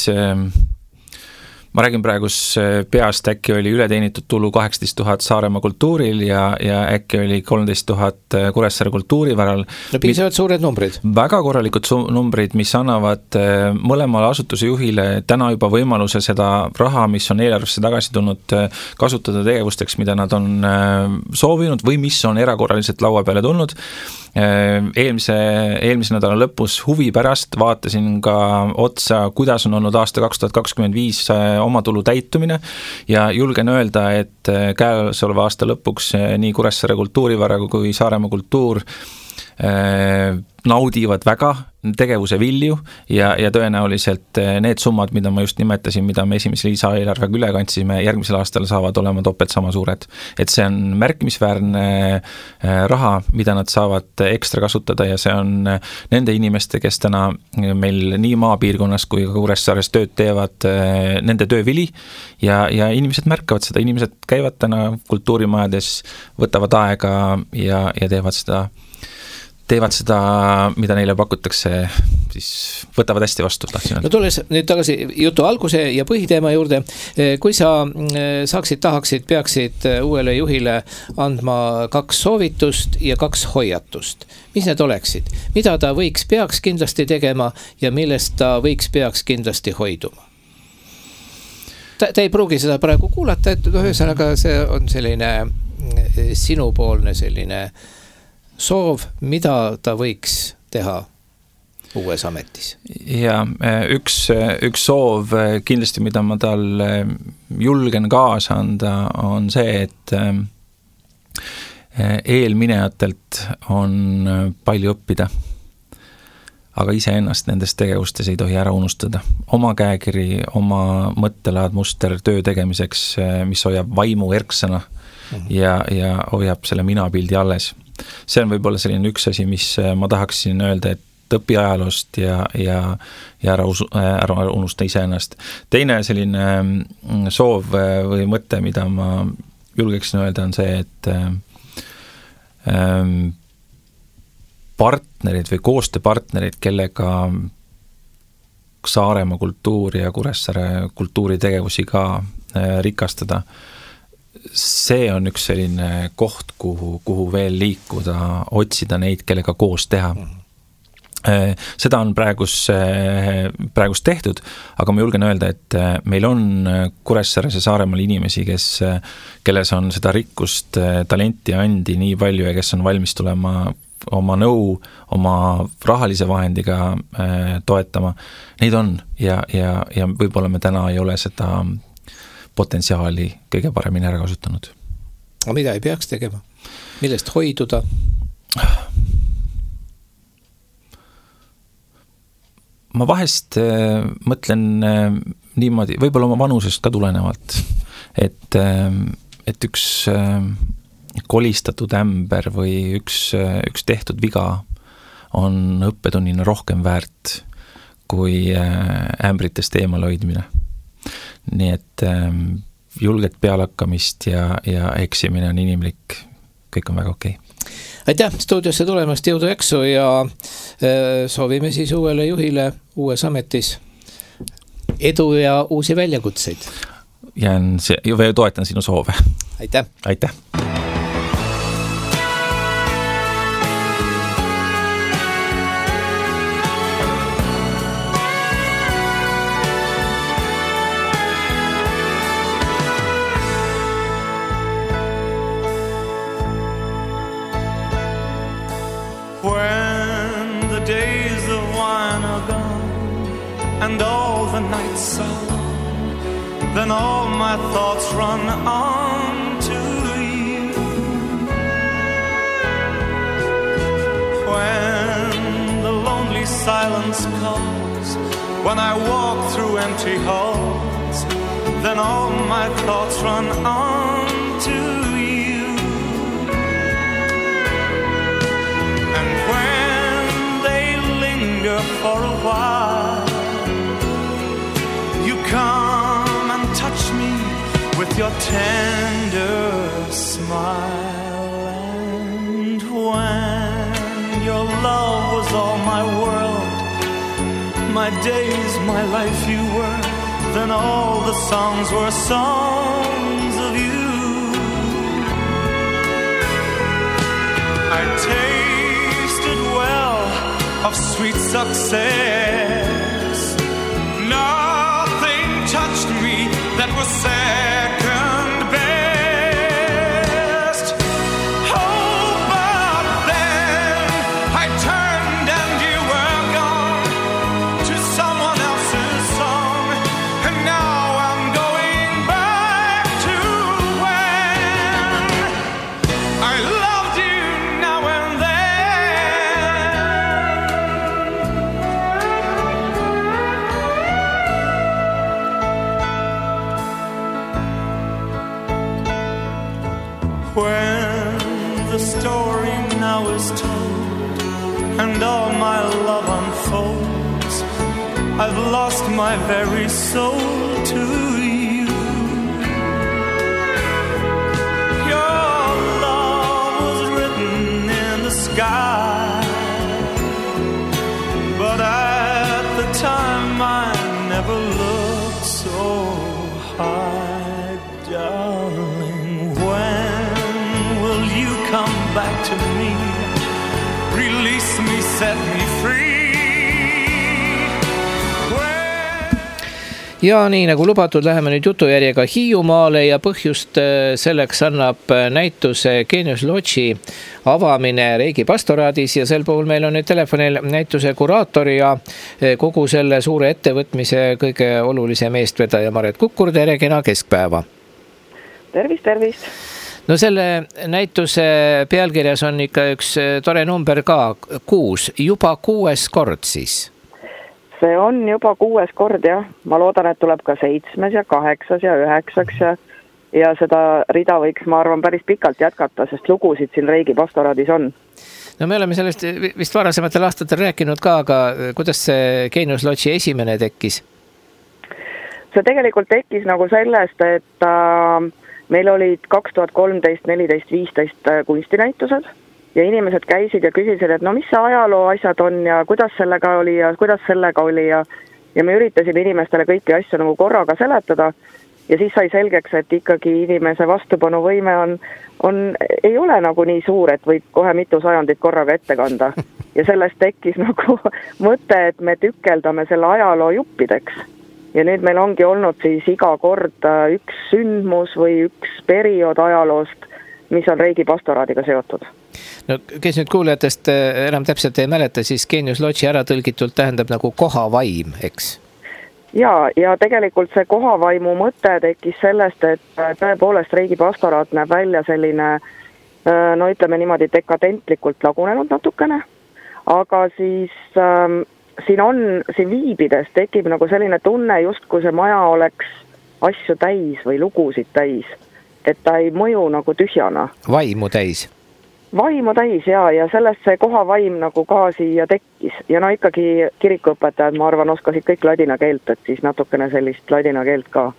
ma räägin praegus peast, äkki oli ületeenitud tulu kaheksateist tuhat Saaremaa kultuuril ja, ja äkki oli kolmteist tuhat Kuressaare kultuurivaral. No piisavad suured numbrid. Väga korralikud numbrid, mis annavad mõlemale asutuse juhile täna juba võimaluse seda raha, mis on eelarvesse tagasi tulnud, kasutada tegevusteks, mida nad on soovinud või mis on erakorraliselt laua peale tulnud. Eelmise, eelmise nädala lõpus huvi pärast vaatasin ka otsa, kuidas on olnud aasta kaks tuhat kakskümmend viis oma tulu täitumine ja julgen öelda, et käesoleva aasta lõpuks nii Kuressaare kultuurivara kui Saaremaa kultuur naudivad väga tegevuse vilju ja, ja tõenäoliselt need summad, mida ma just nimetasin, mida me esimese lisaeelarvega üle kandsime, järgmisel aastal saavad olema topelt sama suured. Et see on märkimisväärne raha, mida nad saavad ekstra kasutada ja see on nende inimeste, kes täna meil nii maapiirkonnas kui ka Kuressaares tööd teevad, nende töövili ja, ja inimesed märkavad seda, inimesed käivad täna kultuurimajades, võtavad aega ja, ja teevad seda teevad seda, mida neile pakutakse, siis võtavad hästi vastu. No tulles nüüd tagasi jutu alguse ja põhiteema juurde, kui sa saaksid, tahaksid, peaksid uuele juhile andma kaks soovitust ja kaks hoiatust. Mis need oleksid? Mida ta võiks, peaks kindlasti tegema ja millest ta võiks, peaks kindlasti hoiduma? Ta, ta ei pruugi seda praegu kuulata, et ühesõnaga see on selline sinupoolne selline soov, mida ta võiks teha uues ametis? Ja üks, üks soov kindlasti, mida ma tal julgen kaasa anda, on see, et eelminejatelt on palju õppida, aga ise ennast nendest tegevustes ei tohi ära unustada. Oma käekiri, oma mõttelaad, muster töö tegemiseks, mis hoiab vaimu erksana mm-hmm. ja, ja hoiab selle minapildi alles. See on võib-olla selline üks asi, mis ma tahaksin öelda, et et õpi ajaloost ja, ja, ja ära, usu, ära unusta iseennast. Teine selline soov või mõte, mida ma julgeksin öelda, on see, et ähm, partnerid või koostööpartnerid, kellega Saaremaa kultuuri ja Kuressaare kultuuritegevusi ka äh, rikastada, see on üks selline koht, kuhu, kuhu veel liikuda, otsida neid, kellega koos teha. Seda on praegus, praegus tehtud, aga ma julgen öelda, et meil on Kuressaares ja Saaremaal inimesi, kes, kelles on seda rikkust, talenti andi nii palju ja kes on valmis tulema oma nõu, oma rahalise vahendiga toetama. Neid on ja, ja, ja võib-olla me täna ei ole seda potentsiaali kõige paremini ära kasutanud. Aga mida ei peaks tegema? Millest hoiduda? Ma vahest äh, mõtlen äh, niimoodi, võib-olla oma vanusest ka tulenevalt, et, äh, et üks äh, kolistatud ämber või üks, äh, üks tehtud viga on õppetunnina rohkem väärt kui äh, ämbritest eemal hoidmine. Nii et ähm, julget pealakkamist ja, ja eksimine on inimlik, kõik on väga okei. Aitäh stuudiosse tulemast, jõudu eksu ja äh, soovime siis uuele juhile uues ametis edu ja uusi väljakutseid. Jään see, või toetan sinu soove. Aitäh! Aitäh! And all the nights are long, then all my thoughts run on to you. When the lonely silence calls, when I walk through empty halls, then all my thoughts run on to you. And when they linger for a while, come and touch me with your tender smile. And when your love was all my world, my days, my life you were, then all the songs were songs of you. I tasted well of sweet success. No touched me that was second best. Oh, but then I turned and you were gone to someone else's song, and now I'm going back to when I loved you now and then. When the story now is told and all my love unfolds, I've lost my very soul to you. Your love was written in the sky, but at the time I never looked so high, darling. When come back to me, release me, set me free. When... Ja nii nagu lubatud, läheme nüüd jutujärjega Hiiumaale ja põhjust selleks annab näituse Geenius Lodži avamine Reigi pastoraadis ja sel puhul meil on nüüd telefonil näituse kuraatori ja kogu selle suure ettevõtmise kõige olulisem eestvedaja Maret Kukkur, tere, kena keskpäeva. Tervist, tervist. No selle näituse pealkirjas on ikka üks tore number ka, kuus, juba kuues kord siis. See on juba kuues kord, jah. Ma loodan, et tuleb ka seitsmes ja kaheksas ja üheksaks ja, ja seda rida võiks, ma arvan, päris pikalt jätkata, sest lugusid siin Reigi pastoraadis on. no me oleme sellest vist varasematel aastatel rääkinud ka, aga kuidas see Geenius Lodge'i esimene tekkis? See tegelikult tekkis nagu sellest, et äh, meil olid kaks tuhat kolmteist, neliteist, viisteist kunstinäitused ja inimesed käisid ja küsisid, et no mis see ajaloo asjad on ja kuidas sellega oli ja kuidas sellega oli ja, ja me üritasime inimestele kõiki asju nagu korraga seletada ja siis sai selgeks, et ikkagi inimese vastupanuvõime on, on, ei ole nagu nii suur, et võib kohe mitu sajandit korraga ette kanda ja sellest tekkis nagu mõte, et me tükeldame selle ajaloo juppideks. Ja nüüd meil ongi olnud siis iga kord üks sündmus või üks periood ajaloost, mis on Reigi pastoraadiga seotud. No kes nüüd kuulajatest enam täpselt ei mäleta, siis Geenius Lodge'i äratõlgitult tähendab nagu kohavaim, eks? Ja, ja tegelikult see kohavaimu mõte tekkis sellest, et tõepoolest Reigi pastoraat näeb välja selline, no ütleme niimoodi dekadentlikult lagunenud natukene, aga siis... Ähm, siin on, siin viibides tekib nagu selline tunne, just kui see maja oleks asju täis või lugusid täis, et ta ei mõju nagu tühjana. Vaimu täis. Vaimu täis, jaa, ja sellest see kohavaim nagu ka siia tekkis. Ja no ikkagi kirikuõpetajad, ma arvan, oskasid kõik ladina keelt, et siis natukene sellist ladina keelt ka.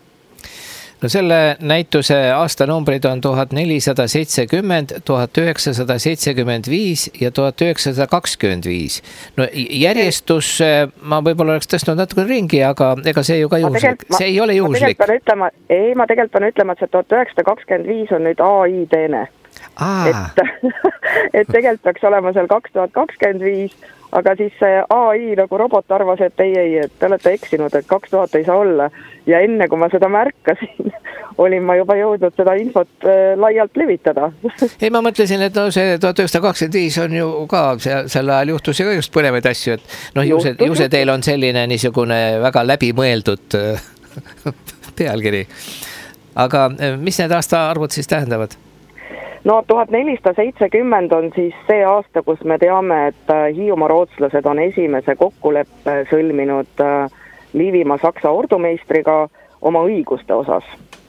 No selle näituse aastanumbrid on tuhat nelisada seitsekümmend, tuhat üheksasada seitsekümmend viis ja tuhat üheksasada kakskümmend viis. No järjestus ma võib-olla oleks tõstnud natuke ringi, aga ega see ju ka juhuslik. See ei ole juhuslik. Ma ütlema, ei, ma tegelikult pean ütlema, et see tuhat üheksasada kakskümmend viis on nüüd A I teene. Et, et tegelikult peaks olema seal kaks tuhat kakskümmend viis, aga siis see A I nagu robot arvas, et ei, ei, et te olete eksinud, et kaks tuhat ei saa olla. Ja enne kui ma seda märkasin, olin ma juba jõudnud seda infot laialt levitada. Ei, ma mõtlesin, et no see tuhat üheksasada kakskümmend viis on ju ka, sel ajal juhtus ju just põnevaid asju, et noh, juuse, juuse teil on selline niisugune väga läbimõeldud pealkiri. Aga mis need aastaarvud siis tähendavad? No tuhat nelisada seitsekümmend on siis see aasta, kus me teame, et Hiiumaa rootslased on esimese kokkuleppe sõlminud Liivimaa Saksa ordumeistriga oma õiguste osas.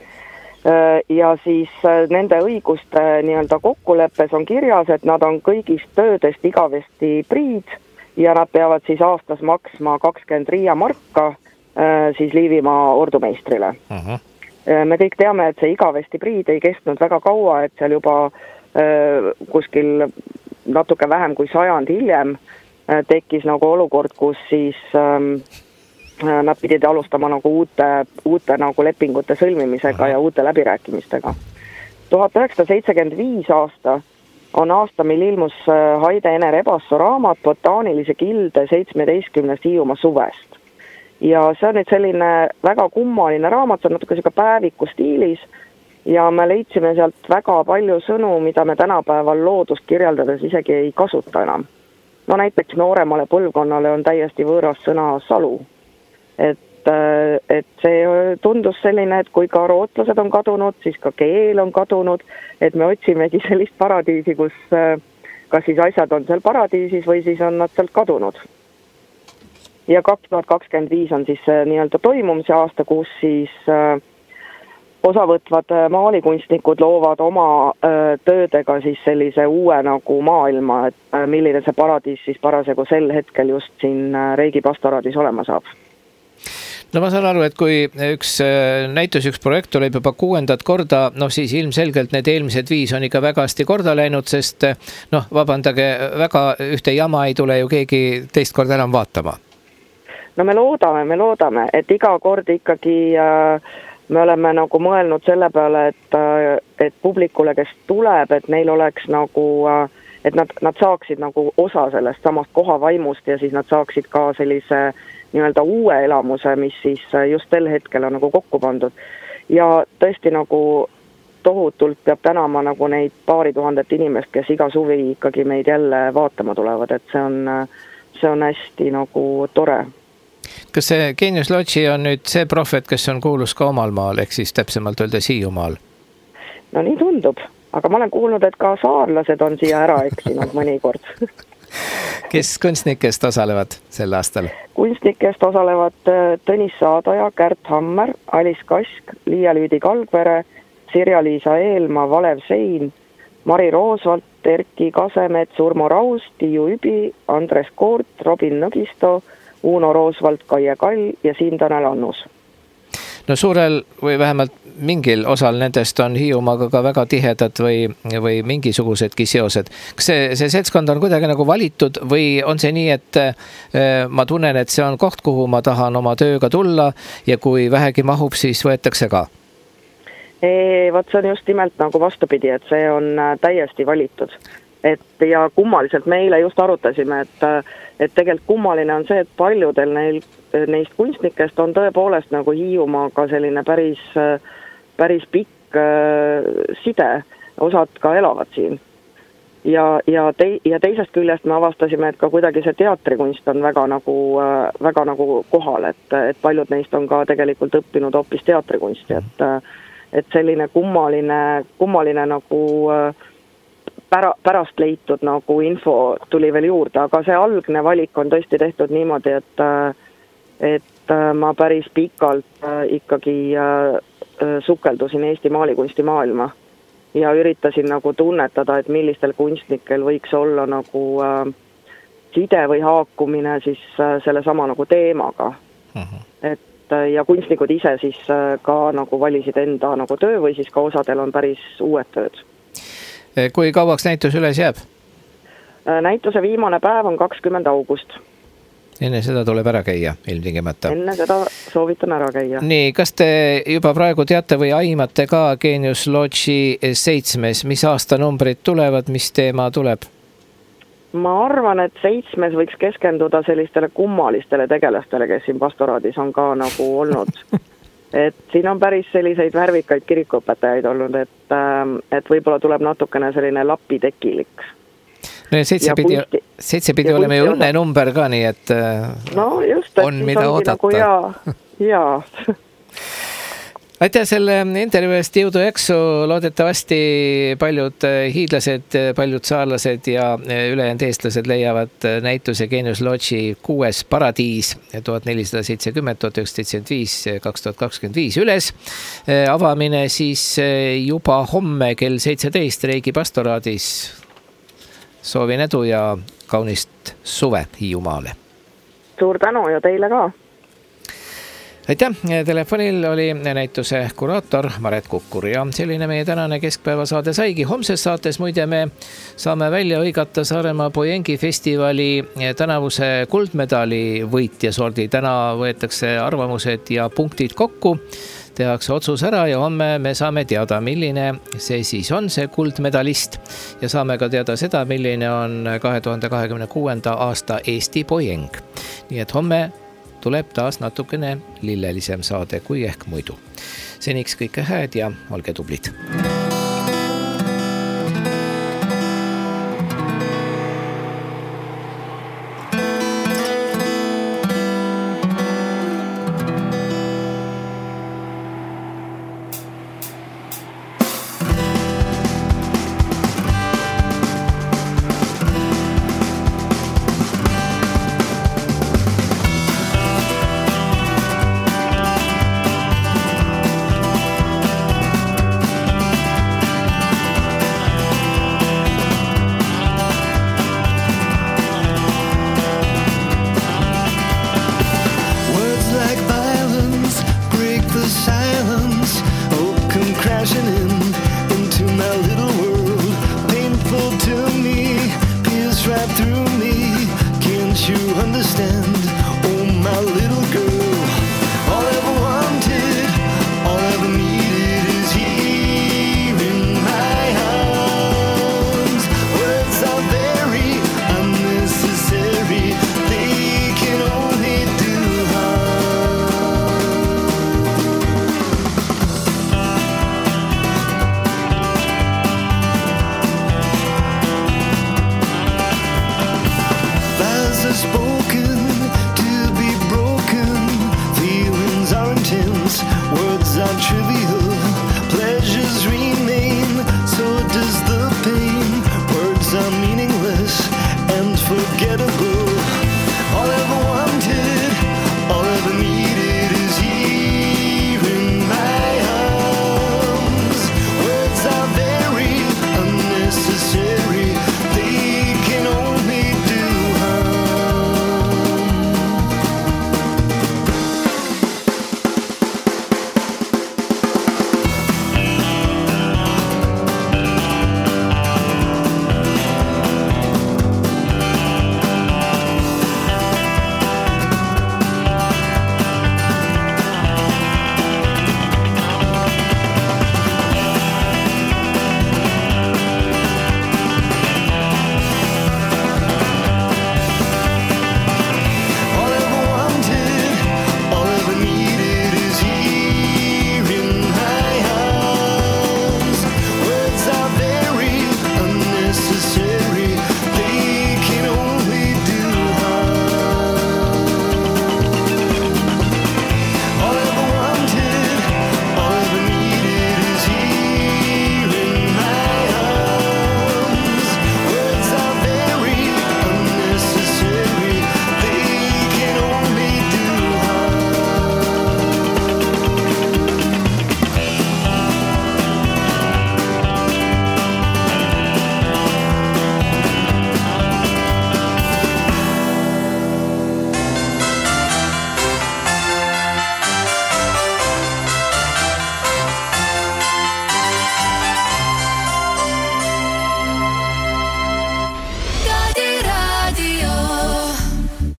Ja siis nende õiguste nii-öelda kokkuleppes on kirjas, et nad on kõigist töödest igavesti priid ja nad peavad siis aastas maksma kakskümmend riia marka siis Liivimaa ordumeistrile. Uh-huh. Me kõik teame, et see igavesti priid ei kestnud väga kaua, et seal juba äh, kuskil natuke vähem kui sajand hiljem äh, tekkis nagu olukord, kus siis ähm, nad pidid alustama nagu uute, uute nagu lepingute sõlmimisega ja uute läbirääkimistega. tuhat üheksasada seitsekümmend viis aasta on aasta, mil ilmus Haide Ene Rebasso raamat Botaanilise kilde seitsmeteistkümnest Hiiumaa suvest. Ja see on nüüd selline väga kummaline raamat, see on natuke selline päeviku stiilis ja me leidsime sealt väga palju sõnu, mida me tänapäeval loodust kirjeldades isegi ei kasuta enam. No näiteks nooremale põlvkonnale on täiesti võõras sõna salu. Et, et see tundus selline, et kui ka rootlased on kadunud, siis ka keel on kadunud, et me otsimegi sellist paradiisi, kus kas siis asjad on seal paradiisis või siis on nad sealt kadunud. Ja kaks tuhat kakskümmend viis on siis nii-öelda toimumise aasta, kus siis äh, osavõtvad maalikunstnikud loovad oma äh, töödega siis sellise uue nagu maailma, et äh, milline see paradiis siis parasjagu sel hetkel just siin äh, Reigi pastoraadis olema saab. No ma saan aru, et kui üks näitus, üks projekt tuleb juba kuuendat korda, noh siis ilmselgelt need eelmised viis on ikka väga hästi korda läinud, sest noh, vabandage, väga ühte jama ei tule ju keegi teist korda enam vaatama. No me loodame, me loodame, et iga kord ikkagi äh, me oleme nagu mõelnud selle peale, et, äh, et publikule, kes tuleb, et neil oleks nagu, äh, et nad, nad saaksid nagu osa sellest samast kohavaimust ja siis nad saaksid ka sellise nii-öelda uue elamuse, mis siis just sel hetkel on nagu kokku pandud. Ja tõesti nagu tohutult peab tänama nagu neid paari tuhandet inimest, kes iga suvi ikkagi meid jälle vaatama tulevad, et see on, see on hästi nagu tore. Kas see Geenius Lodge'i on nüüd see prohvet, kes on kuulus ka omal maal, ehk siis täpsemalt öelda Hiiumaal? No nii tundub, aga ma olen kuulnud, et ka saarlased on siia ära eksinud mõnikord. Kes kunstnikest osalevad sel aastal? Kunstnikest osalevad Tõnis Saadaja, Kärt Hammer, Alice Kask, Liia-Lüüdi Kalgvere, Sirja-Liisa Eelma, Valev Sein, Mari Roosvalt, Erki Kasemets, Urmo Raus, Tiiu Übi, Andres Koort, Robin Nõgisto, Uno Roosvalt, Kaie Kall ja Siim Tanel Annus. No suurel või vähemalt mingil osal nendest on Hiiumaaga ka väga tihedad või, või mingisugusedki seosed. Kas see, see seltskond on kuidagi nagu valitud või on see nii, et ma tunnen, et see on koht, kuhu ma tahan oma tööga tulla ja kui vähegi mahub, siis võetakse ka? Ei, vaat see on just nimelt nagu vastupidi, et see on täiesti valitud. Et ja kummaliselt me eile just arutasime, et, et tegelikult kummaline on see, et paljudel neil, neist kunstnikest on tõepoolest nagu Hiiumaaga selline päris, päris pikk äh, side, osad ka elavad siin. Ja, ja, te, ja teisest küljest me avastasime, et ka kuidagi see teatrikunst on väga nagu, äh, väga nagu kohal, et, et paljud neist on ka tegelikult õppinud hoopis teatrikunsti, et, et selline kummaline, kummaline nagu äh, Pära, pärast leitud nagu info tuli veel juurde, aga see algne valik on tõesti tehtud niimoodi, et, et ma päris pikalt ikkagi sukeldusin Eesti maalikunsti maailma ja üritasin nagu tunnetada, et millistel kunstnikel võiks olla nagu side või haakumine siis selle sama nagu teemaga. Uh-huh. Et, ja kunstnikud ise siis ka nagu valisid enda nagu töö või siis ka osadel on päris uued tööd. Kui kauaks näitus üles jääb? Näituse viimane päev on kakskümmend august. Enne seda tuleb ära käia, ilmtingimata. Enne seda soovitan ära käia. Nii, kas te juba praegu teate või aimate ka Geenius Lodži seitsmes, mis aastanumbrid tulevad, mis teema tuleb? Ma arvan, et seitsmes võiks keskenduda sellistele kummalistele tegelastele, kes siin pastoraadis on ka nagu olnud. Et siin on päris selliseid värvikaid kirikuõpetajaid olnud, et, et võib-olla tuleb natukene selline lapitekilik. No ja seitse pidi, kunsti, seitse pidi olema ju õnne number ka, nii et no just, et on mida oodata. Nagu jaa, jaa. Aitäh selle intervjuu eest, jõudu jaksu, loodetavasti paljud hiidlased, paljud saarlased ja ülejäänud eestlased leiavad näituse Geenius Lodži kuues paradiis tuhat nelisada seitsekümmend, tuhat üheksasada seitsekümmend viis, kaks tuhat kakskümmend viis üles. Avamine siis juba homme kell seitseteist Reigi pastoraadis. Soovin edu ja kaunist suve Hiiumaale. Suur tänu ja teile ka. Aitäh, telefonil oli näituse kuraator Maret Kukkur ja selline meie tänane keskpäevasaade saigi. Homses saates muide me saame välja õigata Saaremaa Pojengi festivali tänavuse kuldmedali võitjasordi. Täna võetakse arvamused ja punktid kokku, tehakse otsus ära ja homme me saame teada, milline see siis on, see kuldmedalist. Ja saame ka teada seda, milline on kahe tuhande kahekümne kuuenda aasta Eesti Pojeng. Nii et homme tuleb taas natukene lillelisem saade kui ehk muidu. Seniks kõike hääd ja olge tublid. Spoken to be broken, feelings are intense, words are trivial.